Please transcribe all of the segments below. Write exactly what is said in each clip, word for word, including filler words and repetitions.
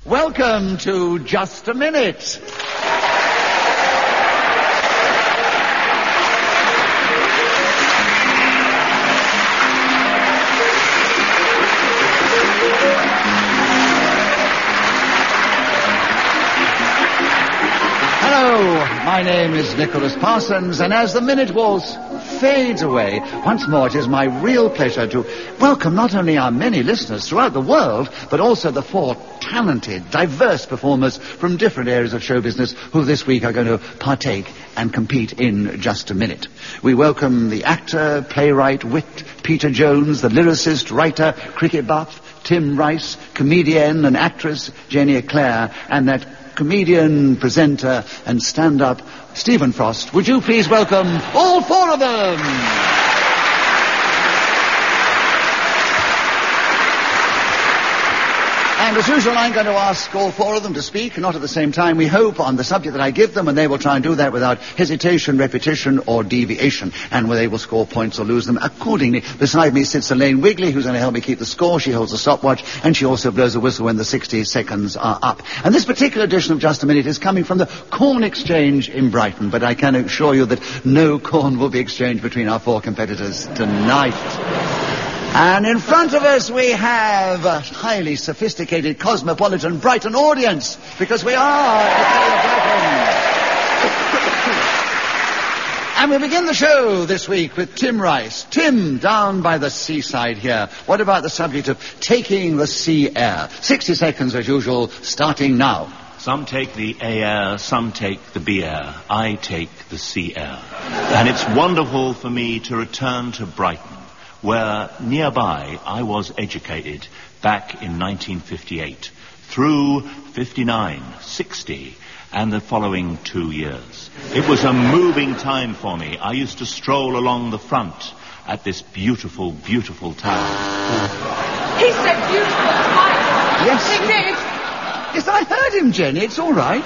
Welcome to Just a Minute. Hello, my name is Nicholas Parsons, and as the minute waltz fades away, once more it is my real pleasure to welcome not only our many listeners throughout the world, but also the four talented, diverse performers from different areas of show business who this week are going to partake and compete in Just a Minute. We welcome the actor, playwright, wit, Peter Jones, the lyricist, writer, cricket buff, Tim Rice, comedian and actress, Jenny Eclair, and that comedian, presenter, and stand-up, Stephen Frost. Would you please welcome all four of them? And as usual, I'm going to ask all four of them to speak, not at the same time, we hope, on the subject that I give them, and they will try and do that without hesitation, repetition, or deviation, and where they will score points or lose them accordingly. Beside me sits Elaine Wigley, who's going to help me keep the score. She holds a stopwatch, and she also blows a whistle when the sixty seconds are up. And this particular edition of Just a Minute is coming from the Corn Exchange in Brighton, but I can assure you that no corn will be exchanged between our four competitors tonight. And in front of us we have a highly sophisticated, cosmopolitan Brighton audience, because we are the city of Brighton. And we begin the show this week with Tim Rice. Tim, down by the seaside here. What about the subject of taking the sea air? sixty seconds as usual, starting now. Some take the A air, some take the B air. I take the sea air. And it's wonderful for me to return to Brighton, where nearby I was educated back in nineteen fifty-eight, through fifty-nine, sixty, and the following two years. It was a moving time for me. I used to stroll along the front at this beautiful, beautiful town. He said beautiful twice. Yes. He did. Yes, I heard him, Jenny. It's all right.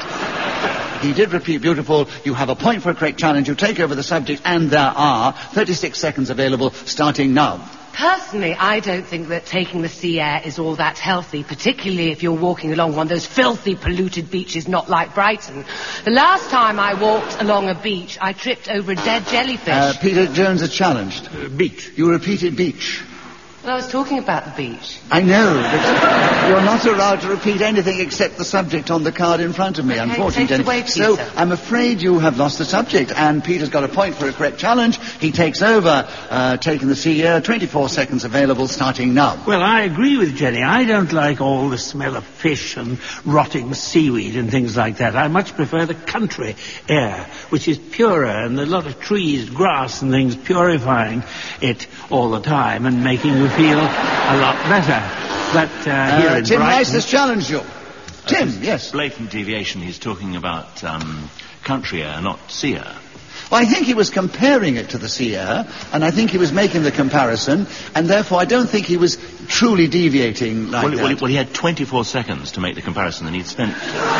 He did repeat beautiful. You have a point for a correct challenge. You take over the subject, and there are thirty-six seconds available, starting now. Personally, I don't think that taking the sea air is all that healthy, particularly if you're walking along one of those filthy, polluted beaches not like Brighton. The last time I walked along a beach, I tripped over a dead jellyfish. Uh, Peter Jones is challenged. Uh, beach. You repeated beach. Well, I was talking about the beach. I know, but you're not allowed to repeat anything except the subject on the card in front of me, Okay, unfortunately. take it away, So Peter. I'm afraid you have lost the subject, and Peter's got a point for a correct challenge. He takes over, uh, taking the sea air. twenty-four seconds available, starting now. Well, I agree with Jenny. I don't like all the smell of fish and rotting seaweed and things like that. I much prefer the country air, which is purer, and a lot of trees, grass and things purifying it all the time and making you feel a lot better. But uh, here Uh, in Tim Brighton... Rice has challenged you. Tim, Uh, yes. Blatant deviation. He's talking about um, country air, not sea air. Well, I think he was comparing it to the sea air, and I think he was making the comparison, and therefore I don't think he was truly deviating like Well, that. well, well, he had twenty-four seconds to make the comparison, and he'd spent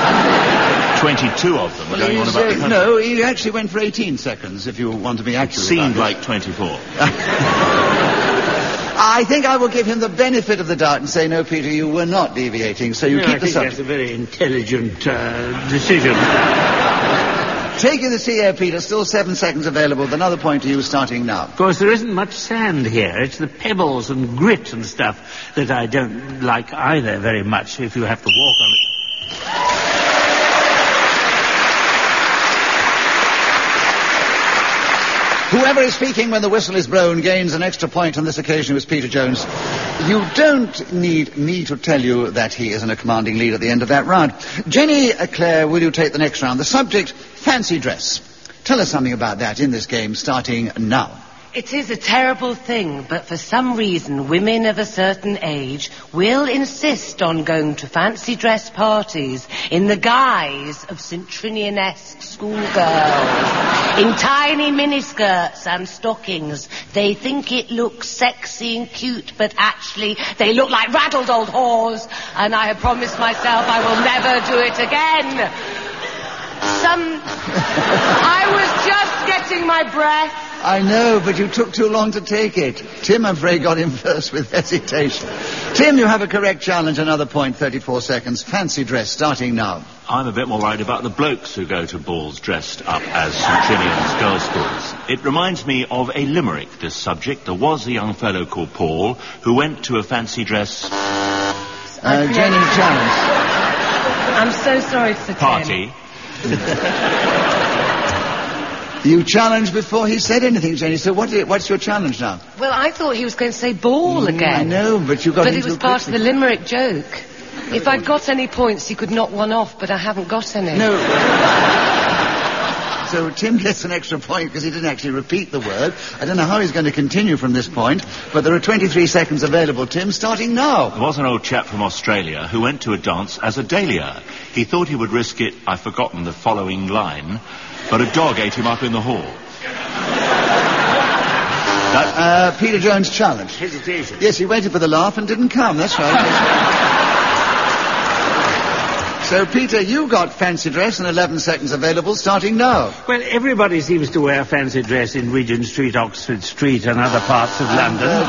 twenty-two of them Well, going on he's, about uh, the country. no, he actually went for eighteen seconds, if you want to be accurate. Seemed about it. like twenty-four. I think I will give him the benefit of the doubt and say, no, Peter, you were not deviating, so you No, keep I the think subject. that's a very intelligent uh, decision. Taking the sea air, Peter, still seven seconds available. With another point to you starting now. Of course, there isn't much sand here. It's the pebbles and grit and stuff that I don't like either very much if you have to walk on it. Whoever is speaking when the whistle is blown gains an extra point. On this occasion it was Peter Jones. You don't need me to tell you that he is in a commanding lead at the end of that round. Jenny Eclair, will you take the next round? The subject, fancy dress. Tell us something about that in this game, starting now. It is a terrible thing, but for some reason, women of a certain age will insist on going to fancy dress parties in the guise of Saint Trinian-esque schoolgirls, in tiny miniskirts and stockings. They think it looks sexy and cute, but actually they look like raddled old whores, and I have promised myself I will never do it again. Some... I was just getting my breath. I know, but you took too long to take it. Tim, I'm afraid, got in first with hesitation. Tim, you have a correct challenge. Another point, thirty-four seconds. Fancy dress, starting now. I'm a bit more worried about the blokes who go to balls dressed up as St Trinian's girls' schools. It reminds me of a limerick, this subject. There was a young fellow called Paul who went to a fancy dress... Uh, Jenny's challenge. I'm so sorry, Sir Tim. Party. You challenged before he said anything, Jenny. So what did, what's your challenge now? Well, I thought he was going to say ball again. I know, but you got But into it was it part quickly. of the limerick joke. If I'd got any points, he could knock one off, but I haven't got any. No. So Tim gets an extra point because he didn't actually repeat the word. I don't know how he's going to continue from this point, but there are twenty-three seconds available, Tim, starting now. There was an old chap from Australia who went to a dance as a dahlia. He thought he would risk it, I've forgotten the following line, but a dog ate him up in the hall. That, uh, Peter Jones' challenge. Hesitation. Yes, he waited for the laugh and didn't come, that's right. So, Peter, you got fancy dress and eleven seconds available, starting now. Well, everybody seems to wear fancy dress in Regent Street, Oxford Street and other parts of London. Uh,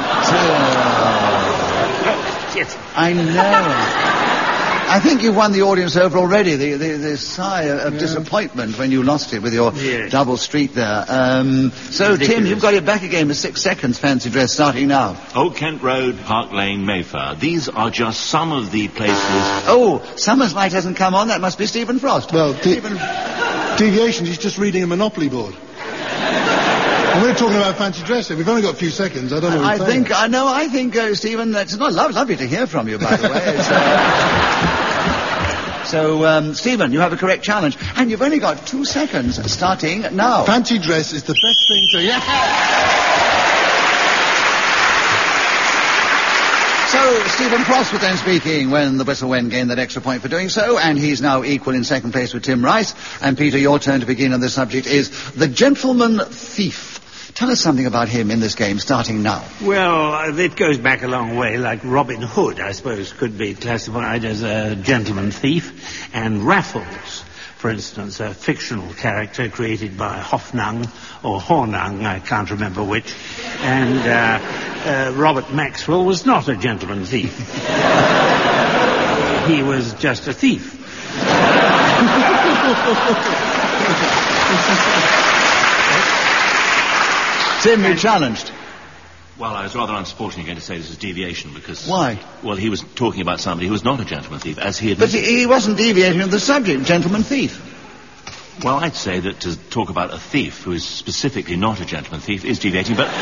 Yes. I know. I think you won the audience over already. The, the, the sigh of Yeah. disappointment when you lost it with your Yes. double street there. Um, so, Tim, Ridiculous. you've got it back again with six seconds, fancy dress, starting now. Old Kent Road, Park Lane, Mayfair. These are just some of the places... Oh, Summer's Light hasn't come on. That must be Stephen Frost. Well, de- Stephen... deviations, he's just reading a Monopoly board. And we're talking about fancy dress here. We've only got a few seconds. I don't know what I you're think, saying. I know, I think, uh, Stephen, that's not lo- lovely to hear from you, by the way. It's, uh... So, um, Stephen, you have a correct challenge. And you've only got two seconds, starting now. Fancy dress is the best thing to... Yeah! So, Stephen Frost was then speaking when the whistle went, gained that extra point for doing so, and he's now equal in second place with Tim Rice. And Peter, your turn to begin on this subject is the gentleman thief. Tell us something about him in this game, starting now. Well, uh, it goes back a long way, like Robin Hood, I suppose, could be classified as a gentleman thief. And Raffles, for instance, a fictional character created by Hoffnung or Hornung, I can't remember which. And uh, uh, Robert Maxwell was not a gentleman thief. He was just a thief. Tim, you challenged. Well, I was rather unsporting again to say this is deviation because... Why? Well, he was talking about somebody who was not a gentleman thief, as he But admitted. he, he wasn't deviating from the subject, gentleman thief. Well, I'd say that to talk about a thief who is specifically not a gentleman thief is deviating, but...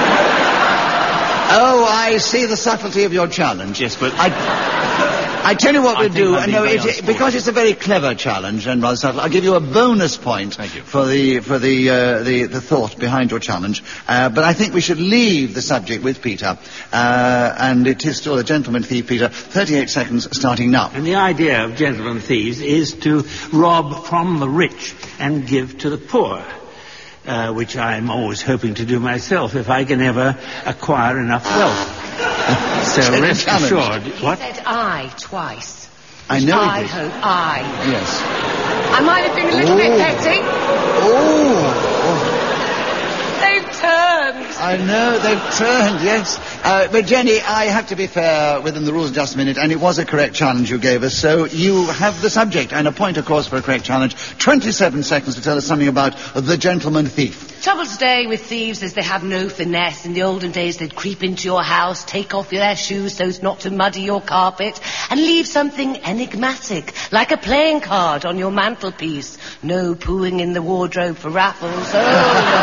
Oh, I see the subtlety of your challenge. Yes, but... I, I tell you what I we'll think do. I'm being No, very it, unsporting. because it's a very clever challenge and rather subtle. I'll give you a bonus point Thank you. for the for the, uh, the the thought behind your challenge. Uh, but I think we should leave the subject with Peter, uh, and it is still a gentleman thief, Peter. Thirty-eight seconds, starting now. And the idea of gentleman thieves is to rob from the rich and give to the poor. Uh, which I'm always hoping to do myself if I can ever acquire enough wealth. So Check rest challenge. assured. He What? said I twice. I know I he did. hope I. Yes. I might have been a little bit Oh. petty. Oh, They've turned. I know, they've turned, yes. Uh, but Jenny, I have to be fair within the rules in just a minute, and it was a correct challenge you gave us, so you have the subject, and a point, of course, for a correct challenge. twenty-seven seconds to tell us something about the gentleman thief. Trouble today with thieves is they have no finesse. In the olden days, they'd creep into your house, take off their shoes so as not to muddy your carpet, and leave something enigmatic, like a playing card on your mantelpiece. No pooing in the wardrobe for Raffles. Oh,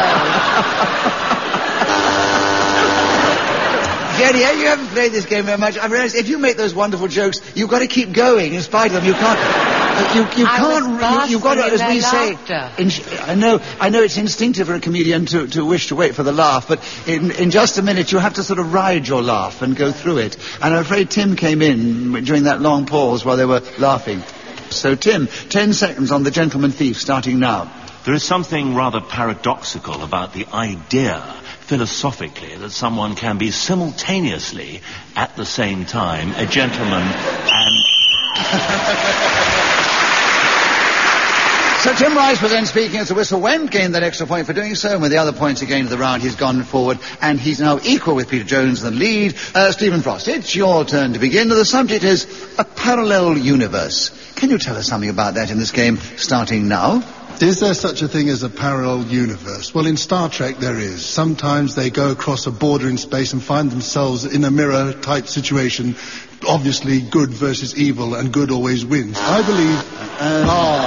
Jenny, eh, you haven't played this game very much. I've realized if you make those wonderful jokes, you've got to keep going in spite of them. You can't... You, you I can't... was You, you've got to, basking as in we their say... laughter. In, I know I know it's instinctive for a comedian to, to wish to wait for the laugh, but in, in just a minute you have to sort of ride your laugh and go through it. And I'm afraid Tim came in during that long pause while they were laughing. So, Tim, ten seconds on the gentleman thief, starting now. There is something rather paradoxical about the idea, philosophically, that someone can be simultaneously, at the same time, a gentleman and... So Tim Rice was then speaking as the whistle went, gained that extra point for doing so, and with the other points again of the round, he's gone forward, and he's now equal with Peter Jones in the lead. Uh, Stephen Frost, it's your turn to begin. The subject is a parallel universe. Can you tell us something about that in this game, starting now? Is there such a thing as a parallel universe? Well, in Star Trek there is. Sometimes they go across a border in space and find themselves in a mirror-type situation. Obviously, good versus evil, and good always wins. I believe... Uh,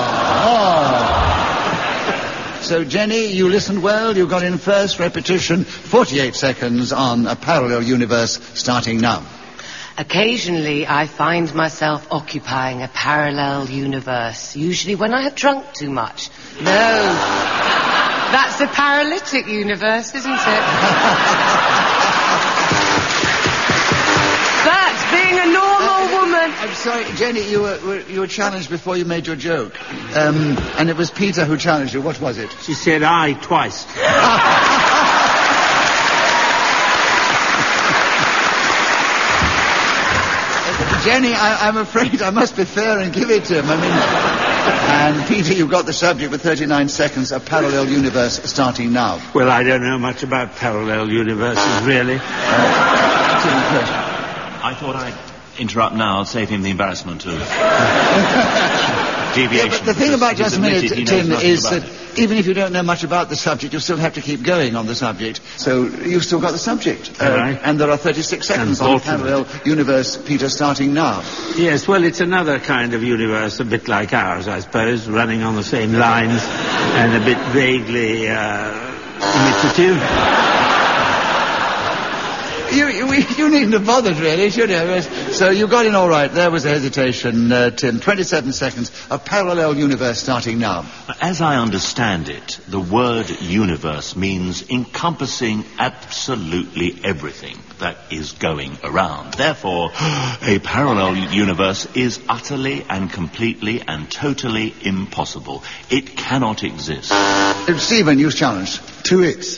oh, oh. So, Jenny, you listened well. You got in first. Repetition, forty-eight seconds on a parallel universe, starting now. Occasionally, I find myself occupying a parallel universe, usually when I have drunk too much. No, that's a paralytic universe, isn't it? But being a normal uh, woman... I'm sorry, Jenny, you were, were, you were challenged before you made your joke. Um, and it was Peter who challenged you. What was it? She said aye twice. Jenny, I, I'm afraid I must be fair and give it to him. I mean, and Peter, you've got the subject with thirty-nine seconds, a parallel universe starting now. Well, I don't know much about parallel universes, really. Uh, I thought I'd interrupt now and save him the embarrassment of deviation. Yeah, but the thing about just a minute, Tim, is that it. even if you don't know much about the subject, you still have to keep going on the subject. So you've still got the subject. Uh, right. And there are thirty-six seconds on parallel universe, Peter, starting now. Yes, well, it's another kind of universe, a bit like ours, I suppose, running on the same lines and a bit vaguely uh, imitative. You, you, you needn't have bothered, really, should you? So you got in all right. There was a hesitation, uh, Tim. twenty-seven seconds, a parallel universe starting now. As I understand it, the word universe means encompassing absolutely everything that is going around. Therefore, a parallel universe is utterly and completely and totally impossible. It cannot exist. Uh, Stephen, you challenged. Two hits.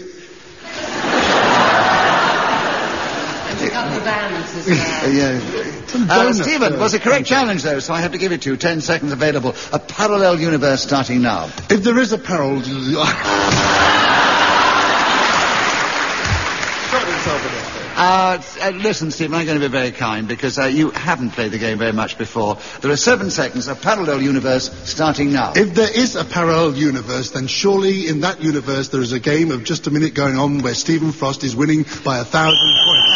a couple of bands as well. Uh, yeah. Uh, Stephen, was a correct challenge, though, so I have to give it to you. Ten seconds available. A parallel universe starting now. If there is a parallel... Uh, uh, listen, Stephen, I'm going to be very kind, because uh, you haven't played the game very much before. There are seven seconds, a parallel universe starting now. If there is a parallel universe, then surely in that universe there is a game of just a minute going on where Stephen Frost is winning by a thousand points.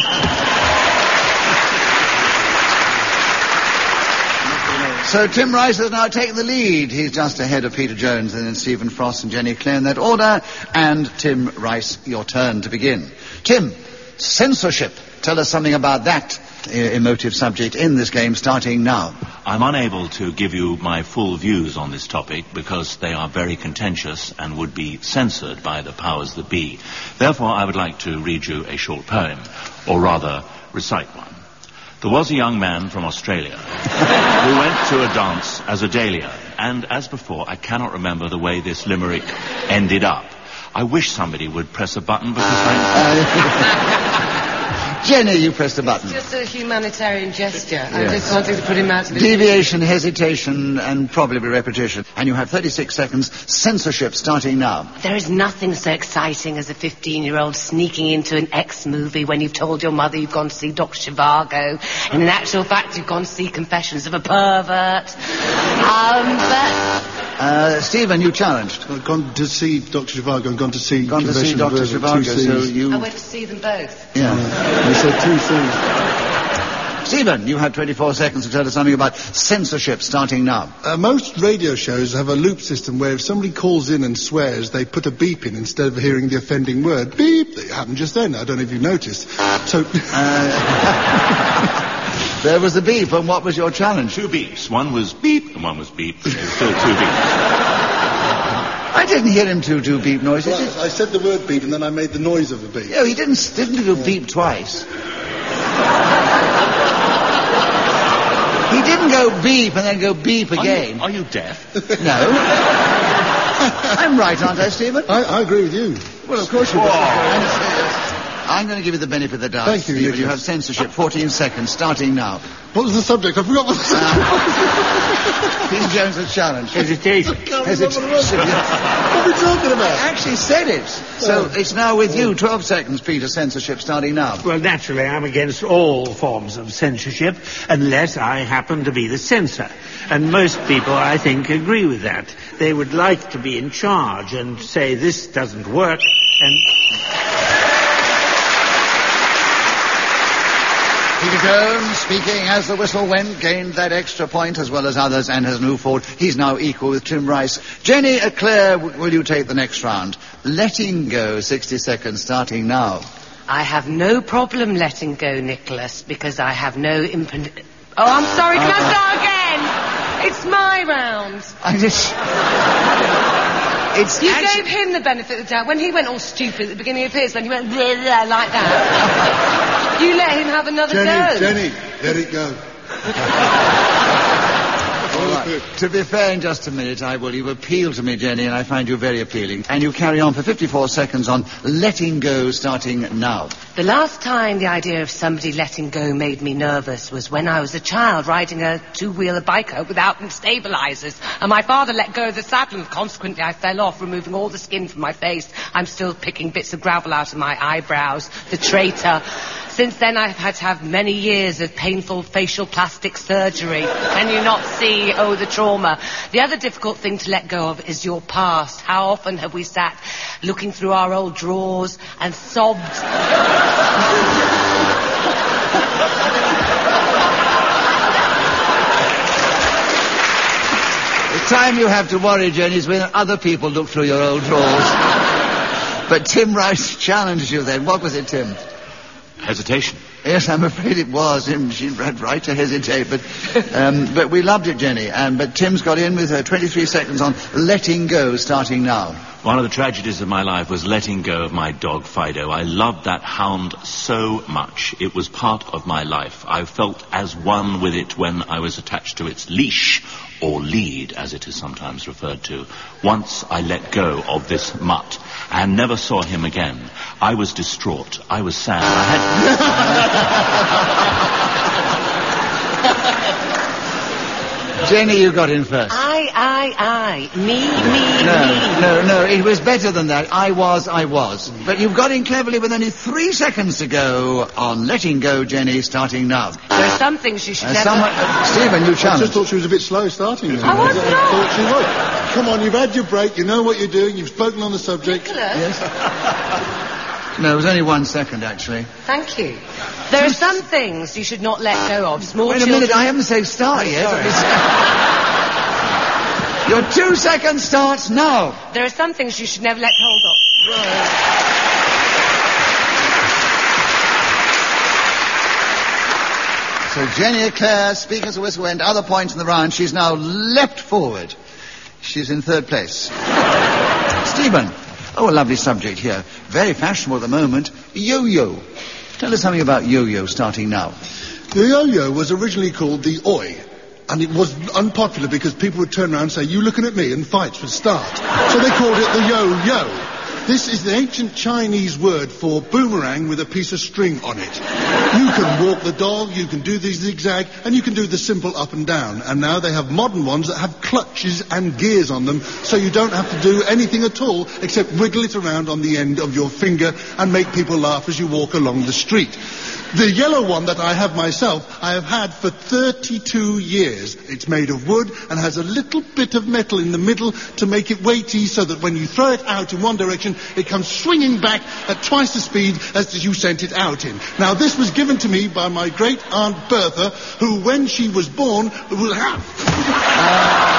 So Tim Rice has now taken the lead. He's just ahead of Peter Jones and then Stephen Frost and Jenny Clare in that order. And Tim Rice, your turn to begin. Tim, censorship. Tell us something about that uh, emotive subject in this game starting now. I'm unable to give you my full views on this topic because they are very contentious and would be censored by the powers that be. Therefore, I would like to read you a short poem, or rather, recite one. There was a young man from Australia who went to a dance as a dahlia, and as before, I cannot remember the way this limerick ended up. I wish somebody would press a button because I... Jenny, you press the button. It's just a humanitarian gesture. Yes. I just wanted to put him out of his... Deviation, hesitation, and probably repetition. And you have thirty-six seconds. Censorship starting now. There is nothing so exciting as a fifteen-year-old sneaking into an X movie when you've told your mother you've gone to see Doctor Zhivago, and in actual fact you've gone to see Confessions of a Pervert. Um, but... Uh, Stephen, you challenged. I've gone to see Doctor Zhivago and gone to see... Gone to see Doctor Zhivago, so you... I went to see them both. Yeah. You said two things. Stephen, you have twenty-four seconds to tell us something about censorship starting now. Uh, most radio shows have a loop system where if somebody calls in and swears, they put a beep in instead of hearing the offending word. Beep! It happened just then. I don't know if you've noticed. So... Uh... There was the beep, and what was your challenge? Two beeps. One was beep, and one was beep. There was still two beeps. I didn't hear him do two beep noises. Well, I said the word beep, and then I made the noise of the beep. No, he didn't, didn't do beep twice. He didn't go beep and then go beep again. Are you, are you deaf? No. I'm right, aren't I, Stephen? I, I agree with you. Well, of course you are. I'm going to give you the benefit of the doubt. Thank you, Stephen. you You have censorship. fourteen seconds, starting now. What was the subject? I forgot what the subject was. Peter Jones's challenge. Hesitation. Hesitation. What are we talking about? I actually said it. So it's now with you. Twelve seconds, Peter. Censorship starting now. Well, naturally, I'm against all forms of censorship, unless I happen to be the censor. And most people, I think, agree with that. They would like to be in charge and say, this doesn't work, and... Peter Jones, speaking as the whistle went, gained that extra point as well as others and has moved forward. He's now equal with Tim Rice. Jenny Eclair, w- will you take the next round? Letting go, sixty seconds, starting now. I have no problem letting go, Nicholas, because I have no imp... Oh, I'm sorry, can I start again? It's my round. I just... It's You actu- gave him the benefit of the doubt. When he went all stupid at the beginning of his, when he went blah, blah, like that, you let him have another Jenny, go. Jenny, let it go. All right. To be fair, in just a minute, I will. You appeal to me, Jenny, and I find you very appealing. And you carry on for fifty-four seconds on letting go, starting now. The last time the idea of somebody letting go made me nervous was when I was a child riding a two-wheeler biker without stabilizers, and my father let go of the saddle, and consequently I fell off, removing all the skin from my face. I'm still picking bits of gravel out of my eyebrows. The traitor. Since then, I've had to have many years of painful facial plastic surgery. Can you not see? Oh, the trauma. The other difficult thing to let go of is your past. How often have we sat looking through our old drawers and sobbed? The time you have to worry, Jenny, is when other people look through your old drawers. But Tim Rice challenged you then. What was it, Tim? Hesitation. Yes, I'm afraid it was. Him, she had right to hesitate, but um, but we loved it, Jenny. Um, but Tim's got in with her twenty-three seconds on letting go, starting now. One of the tragedies of my life was letting go of my dog, Fido. I loved that hound so much. It was part of my life. I felt as one with it when I was attached to its leash, or lead, as it is sometimes referred to. Once I let go of this mutt and never saw him again. I was distraught. I was sad. I had... Jenny, you got in first. I, I, I. Me, me, No, me. no, no, it was better than that. I was, I was. But you've got in cleverly with only three seconds to go on letting go, Jenny, starting now. There are some things you should Uh, never... someone, uh, Stephen, you I challenged. just thought she was a bit slow starting there. I was I not. thought she was. Come on, you've had your break, you know what you're doing, you've spoken on the subject. Nicholas, No, it was only one second, actually. thank you. There are some things you should not let go of. Small Wait a children... minute, I haven't said start yet. Your two seconds starts now. There are some things you should never let hold of. So Jenny Eclair, speaking as a whistle went, other points in the round. She's now leapt forward. She's in third place. Stephen. Oh, a lovely subject here. Very fashionable at the moment. Yo-yo. Tell us something about yo-yo starting now. The yo-yo was originally called the oi, and it was unpopular because people would turn around and say, you looking at me, and fights would start. So they called it the yo-yo. This is the ancient Chinese word for boomerang with a piece of string on it. You can walk the dog, you can do the zigzag, and you can do the simple up and down. And now they have modern ones that have clutches and gears on them, so you don't have to do anything at all except wiggle it around on the end of your finger and make people laugh as you walk along the street. The yellow one that I have myself, I have had for thirty-two years. It's made of wood and has a little bit of metal in the middle to make it weighty so that when you throw it out in one direction, it comes swinging back at twice the speed as you sent it out in. Now, this was given to me by my great aunt Bertha, who, when she was born, will have...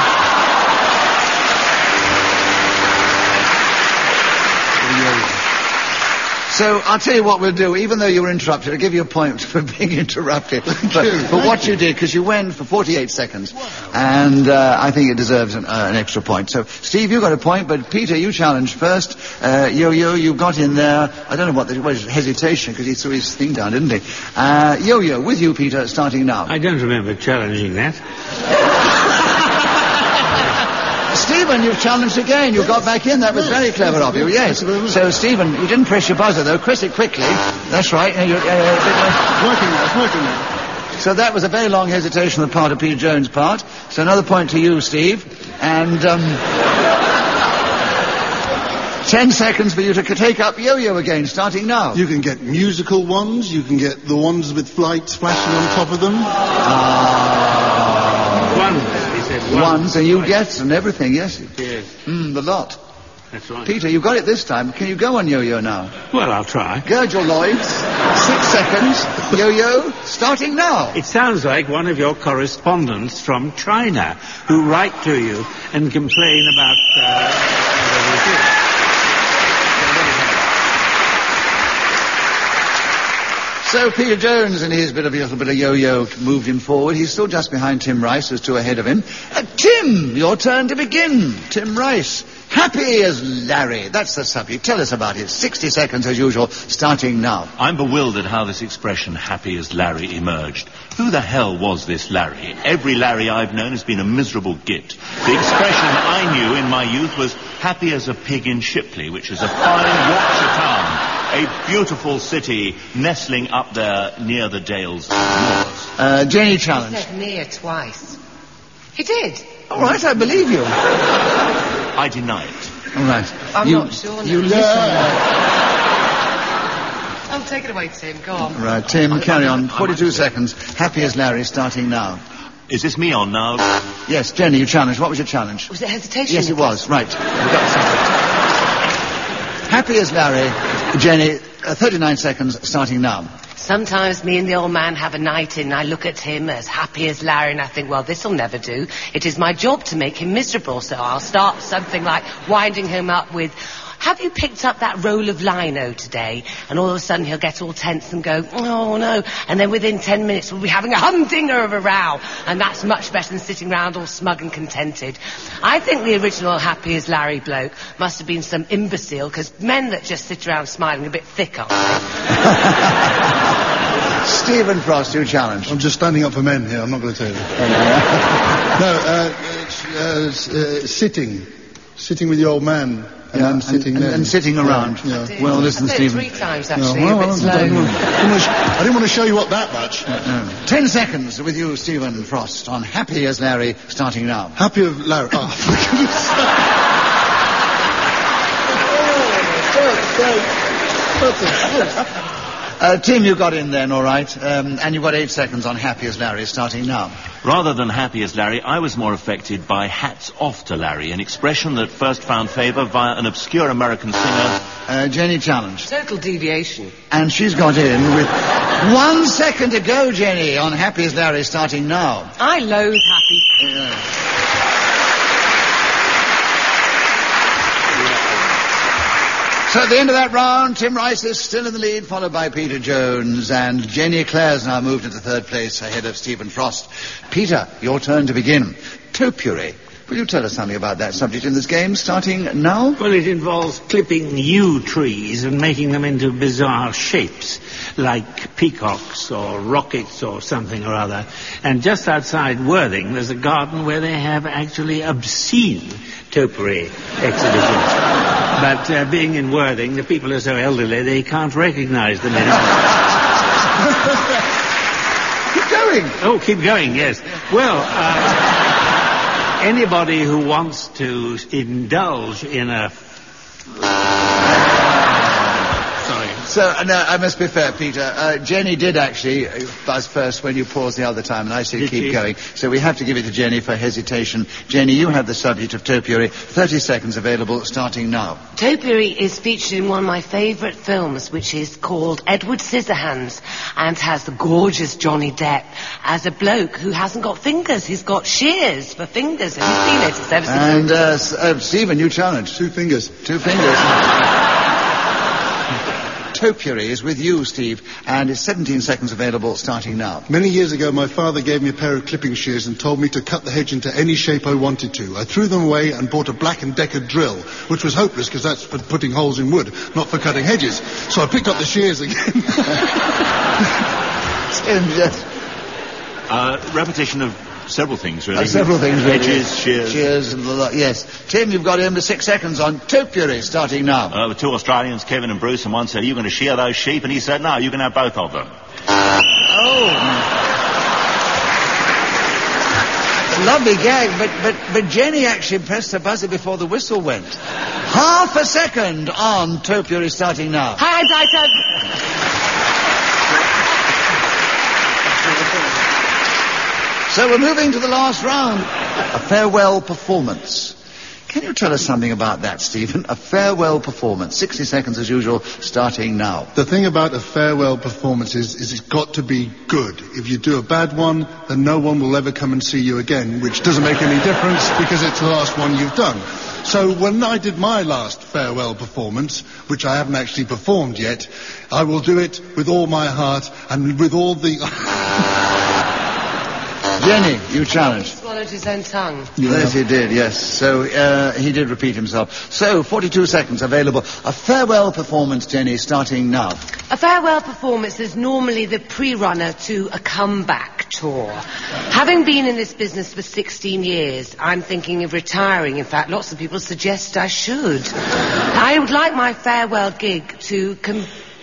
So I'll tell you what we'll do. Even though you were interrupted, I'll give you a point for being interrupted. But you. for Thank what you, you. did, because you went for forty-eight seconds. And uh, I think it deserves an, uh, an extra point. So, Steve, you got a point, but Peter, you challenged first. Uh, Yo-Yo, you got in there. I don't know what the what is hesitation, because he threw his thing down, didn't he? Uh, Yo-Yo, with you, Peter, starting now. I don't remember challenging that. Stephen, you've challenged again. You got back in. That was very clever of you, yes. So, Stephen, you didn't press your buzzer, though. Press it quickly. That's right. Uh, you're, uh, It's working now, it's working now. So that was a very long hesitation on the part of Peter Jones' part. So another point to you, Steve. And, um... ten seconds for you to take up yo-yo again, starting now. You can get musical ones. You can get the ones with lights flashing on top of them. Ah. Ones, he said. Ones, Ones and you get and everything, yes. Yes. Mm, the lot. That's right. Peter, you got it this time. Can you go on yo-yo now? Well, I'll try. Gird your loins. Six seconds. Yo-yo, starting now. It sounds like one of your correspondents from China who write to you and complain about... Uh, whatever it is. So Peter Jones and his bit of a little bit of yo-yo moved him forward. He's still just behind Tim Rice, who's two ahead of him. Uh, Tim, your turn to begin. Tim Rice. Happy as Larry. That's the subject. Tell us about it. sixty seconds as usual, starting now. I'm bewildered how this expression, happy as Larry, emerged. Who the hell was this Larry? Every Larry I've known has been a miserable git. The expression I knew in my youth was happy as a pig in Shipley, which is a fine Yorkshire town. A beautiful city nestling up there near the Dales moors. Uh, Jenny He challenge. said near twice. He did. All right, I believe you. I deny it. All right. I'm you, not sure now. You listen. Oh, take it away, Tim. Go on. Right, Tim, carry on. forty-two seconds. Happy as Larry, starting now. Is this me on now? Yes, Jenny, you challenged. What was your challenge? Was it hesitation? Yes, it was. Right. We got the subject. Happy as Larry, Jenny, uh, thirty-nine seconds, starting now. Sometimes me and the old man have a night in and I look at him as happy as Larry and I think, well, this'll never do. It is my job to make him miserable, so I'll start something like winding him up with, have you picked up that roll of lino today? And all of a sudden he'll get all tense and go, oh no. And then within ten minutes we'll be having a humdinger of a row. And that's much better than sitting around all smug and contented. I think the original happy as Larry bloke must have been some imbecile, because men that just sit around smiling are a bit thick, aren't they? Stephen Frost, you challenge. I'm just standing up for men here. I'm not going to tell you. No, uh, uh, uh, sitting. Sitting with the old man. And Yeah, then sitting and, there. and sitting around. Yeah. I did. Well, listen, I said it Stephen. three times, No, actually, well, a bit well, slow. I didn't want to- I didn't want to sh- I didn't want to show you up that much. No. Ten seconds with you, Stephen Frost, on Happy as Larry, starting now. Happy of Larry. Oh, for goodness sake. Uh, Tim, you got in then, all right. Um, and you've got eight seconds on Happy as Larry, starting now. Rather than happy as Larry, I was more affected by hats off to Larry, an expression that first found favour via an obscure American singer. Uh, Jenny challenge. Total deviation. And she's got in with one second to go, Jenny, on Happy as Larry, starting now. I loathe happy. Yeah. So at the end of that round, Tim Rice is still in the lead, followed by Peter Jones, and Jenny Clare's now moved into third place ahead of Stephen Frost. Peter, your turn to begin. Topiary. Will you tell us something about that subject in this game, starting now? Well, it involves clipping yew trees and making them into bizarre shapes, like peacocks or rockets or something or other. And just outside Worthing, there's a garden where they have actually obscene topiary exhibitions. But uh, being in Worthing, the people are so elderly they can't recognise them anymore. Keep going. Oh, keep going, yes. Well, uh, anybody who wants to indulge in a... Sorry. So, uh, no, I must be fair, Peter. Uh, Jenny did actually uh, buzz first when you paused the other time, and I said Did keep she? going. So we have to give it to Jenny for hesitation. Jenny, you have the subject of topiary. thirty seconds available, starting now. Topiary is featured in one of my favourite films, which is called Edward Scissorhands, and has the gorgeous Johnny Depp as a bloke who hasn't got fingers. He's got shears for fingers. Have you seen it? It's ever since. And, uh, S- uh, Stephen, you challenge. Two fingers. Two fingers. Topiary is with you, Steve, and it's seventeen seconds available, starting now. Many years ago, my father gave me a pair of clipping shears and told me to cut the hedge into any shape I wanted to. I threw them away and bought a Black and Decker drill, which was hopeless because that's for putting holes in wood, not for cutting hedges. So I picked up the shears again. Tim, yes. Uh, repetition of several things, really. Uh, several things, really. Edges, shears. Shears and the lot, yes. Tim, you've got him to six seconds on topiary, starting now. Uh, the two Australians, Kevin and Bruce, and one said, are you going to shear those sheep? And he said, no, you can have both of them. Oh. It's a lovely gag, but, but, but Jenny actually pressed the buzzer before the whistle went. Half a second on Topia is starting now. Hi, Dieter. So we're moving to the last round. A farewell performance. Can you tell us something about that, Stephen? A farewell performance. sixty seconds as usual, starting now. The thing about a farewell performance is, is it's got to be good. If you do a bad one, then no one will ever come and see you again, which doesn't make any difference because it's the last one you've done. So when I did my last farewell performance, which I haven't actually performed yet, I will do it with all my heart and with all the... Jenny, you challenged. He swallowed his own tongue. Yes, he did, yes. So uh, he did repeat himself. So, forty-two seconds available. A farewell performance, Jenny, starting now. A farewell performance is normally the pre-runner to a comeback tour. Having been in this business for sixteen years, I'm thinking of retiring. In fact, lots of people suggest I should. I would like my farewell gig to... Com-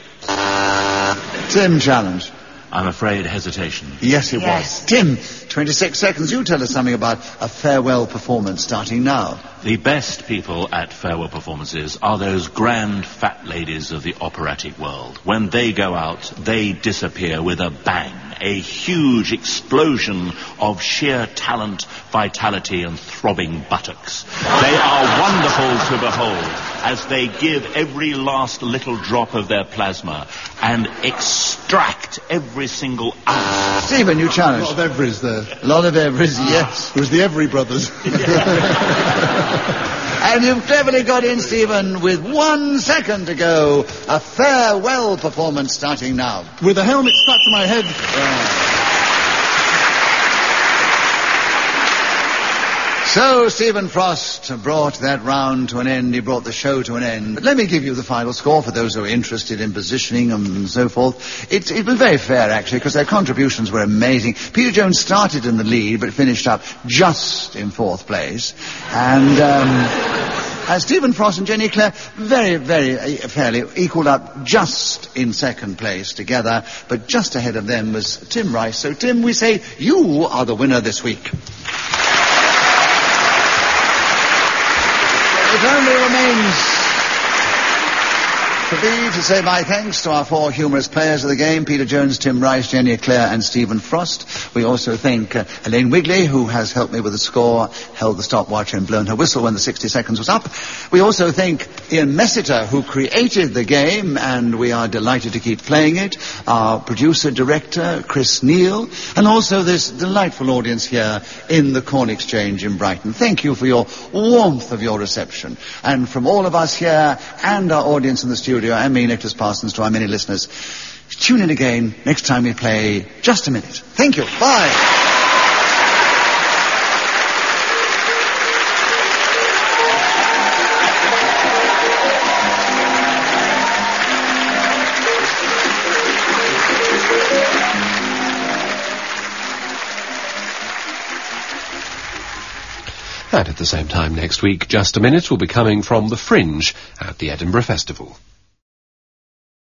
Tim challenge. I'm afraid hesitation. Yes, it Yes. was. Tim, twenty-six seconds. You tell us something about a farewell performance starting now. The best people at farewell performances are those grand fat ladies of the operatic world. When they go out, they disappear with a bang. A huge explosion of sheer talent, vitality and throbbing buttocks. They are wonderful to behold as they give every last little drop of their plasma and extract every single ounce. Stephen, you A challenged. lot of Everys there. A lot of Everys, yes. It was the Every brothers. And you've cleverly got in, Stephen, with one second to go. A farewell performance starting now. With a helmet stuck to my head. So Stephen Frost brought that round to an end. He brought the show to an end. But let me give you the final score for those who are interested in positioning and so forth. It, it was very fair, actually, because their contributions were amazing. Peter Jones started in the lead, but finished up just in fourth place. And um, uh, Stephen Frost and Jenny Clare very, very uh, fairly equalled up just in second place together. But just ahead of them was Tim Rice. So, Tim, we say you are the winner this week. It only remains for me to say my thanks to our four humorous players of the game, Peter Jones, Tim Rice, Jenny Clare and Stephen Frost. We also thank uh, Elaine Wigley, who has helped me with the score, held the stopwatch and blown her whistle when the sixty seconds was up. We also thank Ian Messiter, who created the game, and we are delighted to keep playing it, our producer, director, Chris Neal, and also this delightful audience here in the Corn Exchange in Brighton. Thank you for your warmth of your reception. And from all of us here and our audience in the studio, and me, Nicholas Parsons, to our many listeners, tune in again next time we play Just a Minute. Thank you. Bye. And at the same time next week, Just a Minute will be coming from The Fringe at the Edinburgh Festival.